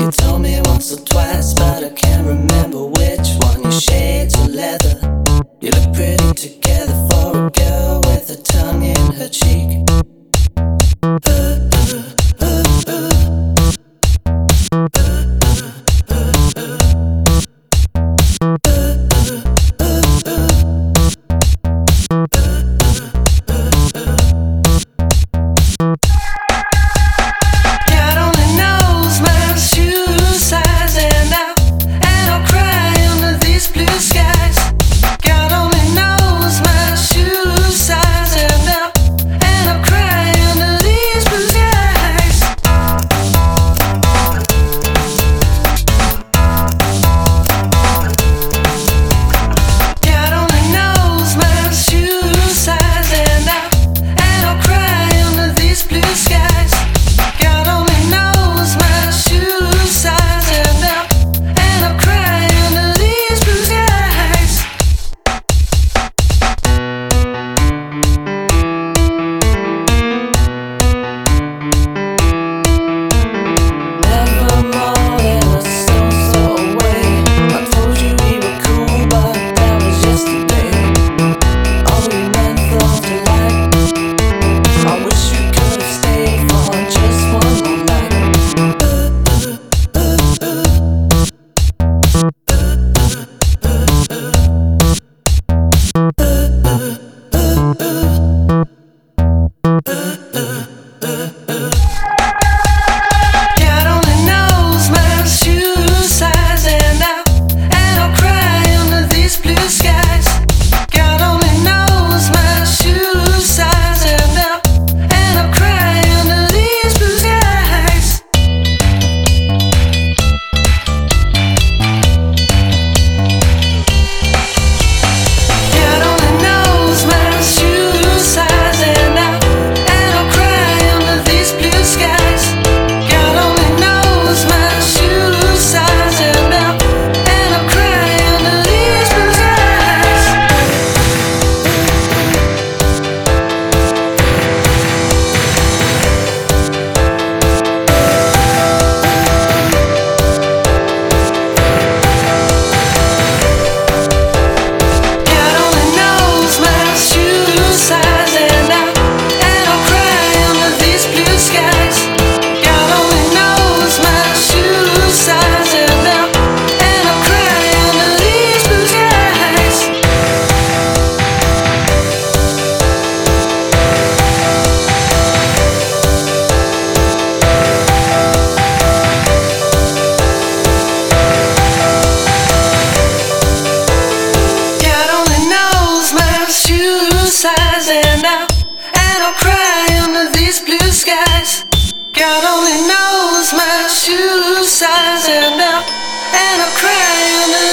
You told me once or twice, but I can't remember which one. Your shades of leather, you look pretty together for a girl with a tongue in her cheek. God only knows my shoe size, and I'll cry under